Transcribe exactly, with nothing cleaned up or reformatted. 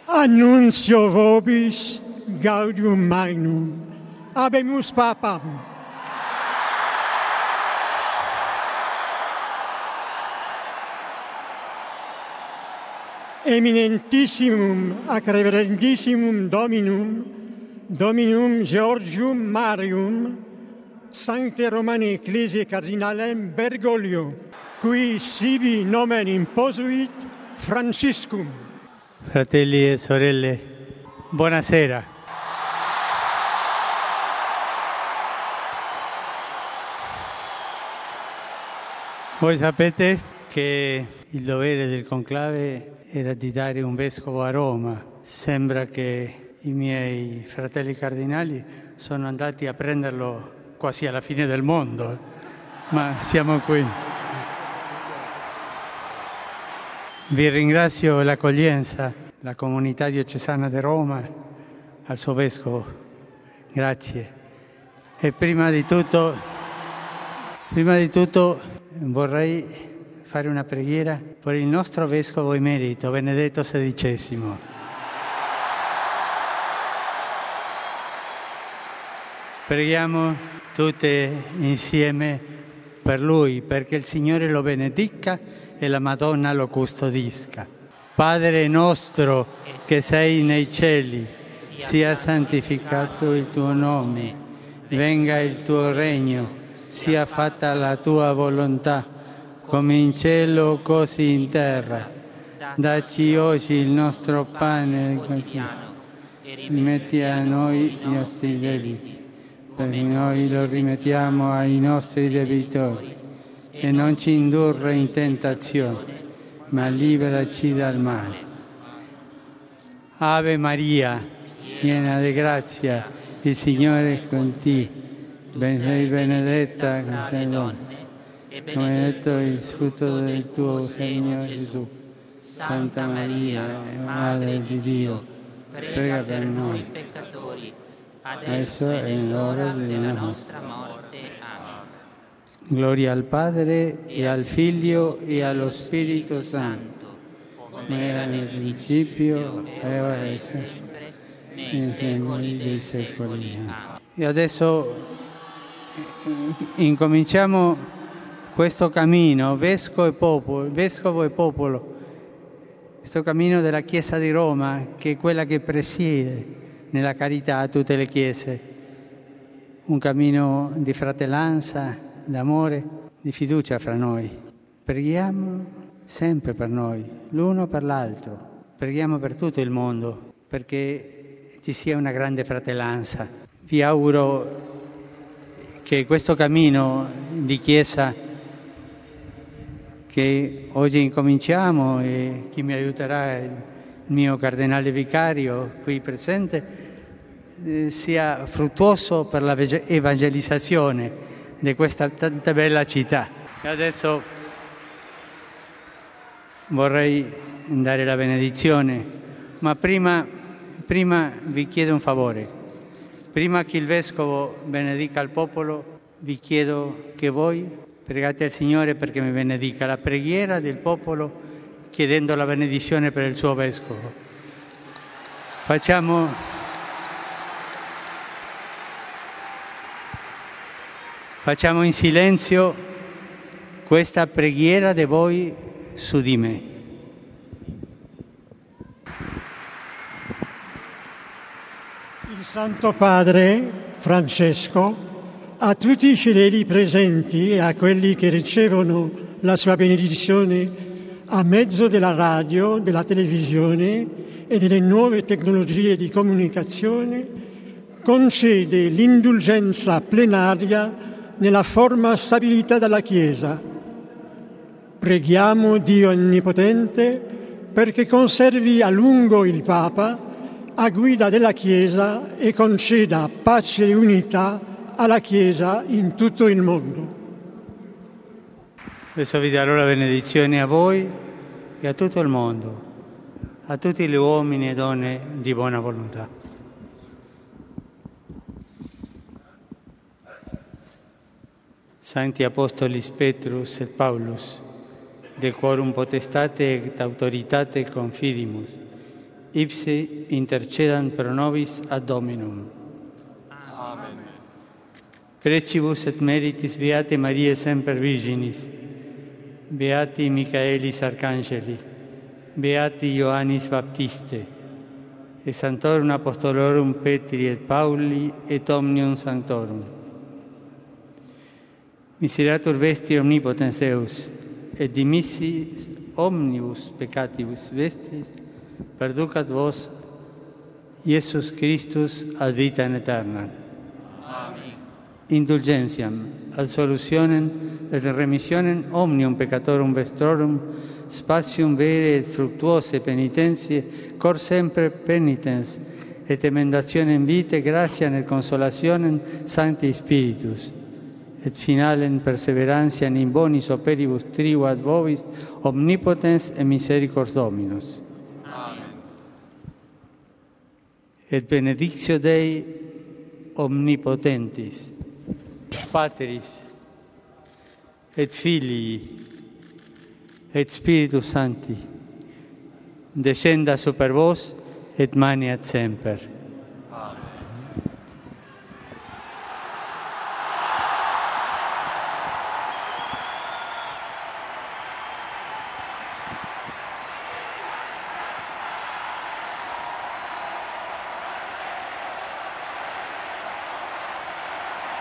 Annuncio vobis gaudium magnum. Habemus papam. Eminentissimum ac reverendissimum Dominum, Dominum Georgium Marium, Sancte Romane Ecclesiae Cardinalem Bergoglio, qui sibi nomen imposuit Franciscum. Fratelli e sorelle, buonasera. Voi sapete che il dovere del conclave era di dare un vescovo a Roma. Sembra che i miei fratelli cardinali sono andati a prenderlo quasi alla fine del mondo, ma siamo qui. Vi ringrazio l'accoglienza, la comunità diocesana di Roma, al suo vescovo. Grazie. E prima di tutto, prima di tutto vorrei fare una preghiera per il nostro vescovo emerito, Benedetto sedicesimo. Preghiamo tutte insieme per lui, perché il Signore lo benedica e la Madonna lo custodisca. Padre nostro che sei nei cieli, sia santificato il tuo nome, venga il tuo regno, sia fatta la tua volontà, come in cielo così in terra. Dacci oggi il nostro pane quotidiano, rimetti a noi i nostri debiti, perché noi lo rimettiamo ai nostri debitori, e non ci indurre in tentazione, ma liberaci dal male. Ave Maria, piena di grazia, il Signore è con te, ben sei benedetta tra le donne, e benedetto il frutto del tuo seno, Gesù. Santa Maria, Madre di Dio, prega per noi peccatori, adesso è l'ora della nostra morte. Amen. Gloria al Padre, e al Figlio, e allo Spirito Santo, come era nel principio, e ora e sempre, nei secoli dei secoli. E adesso incominciamo questo cammino, vescovo e popolo, vescovo e popolo, questo cammino della Chiesa di Roma, che è quella che presiede nella carità a tutte le chiese, un cammino di fratellanza, d'amore, di fiducia fra noi. Preghiamo sempre per noi, l'uno per l'altro, preghiamo per tutto il mondo, perché ci sia una grande fratellanza. Vi auguro che questo cammino di Chiesa che oggi incominciamo, e chi mi aiuterà il mio cardinale vicario qui presente, eh, sia fruttuoso per la evangelizzazione di questa tanta bella città. E adesso vorrei dare la benedizione, ma prima, prima vi chiedo un favore. Prima che il Vescovo benedica il popolo, vi chiedo che voi pregate al Signore perché mi benedica la preghiera del popolo, chiedendo la benedizione per il suo Vescovo. Facciamo, facciamo in silenzio questa preghiera di voi su di me. Il Santo Padre Francesco, a tutti i fedeli presenti e a quelli che ricevono la sua benedizione a mezzo della radio, della televisione e delle nuove tecnologie di comunicazione, concede l'indulgenza plenaria nella forma stabilita dalla Chiesa. Preghiamo Dio Onnipotente perché conservi a lungo il Papa a guida della Chiesa e conceda pace e unità alla Chiesa in tutto il mondo. Adesso vi darò la benedizione a voi e a tutto il mondo, a tutti gli uomini e donne di buona volontà. Sancti Apostolis Petrus et Paulus, de quorum potestate et autoritate confidimus, ipsi intercedant pro nobis ad Dominum. Amen. Precibus et meritis Beate Mariae Semper Virginis, Beati Michaelis Arcangeli, Beati Ioannis Baptiste, et Sanctorum Apostolorum Petri et Pauli et Omnium Sanctorum. Miseratur vesti omnipotens Deus, et dimissis omnibus peccatibus vestis, perducat vos, Iesus Christus, ad vitam aeternam. Amen. Indulgentiam, absolutionem et remissionem omnium peccatorum vestrorum, spatium vere et fructuose penitentiae, cor semper penitens, et emendationem vitae, gratiam et consolationem Sancti Spiritus, et finalem perseverantiam in bonis operibus trigo ad vobis, omnipotens et misericors Dominus. Amen. Et benedictio Dei omnipotentis, Patris, et Filii, et Spiritus Sancti, descenda super vos et maniat semper. Amen.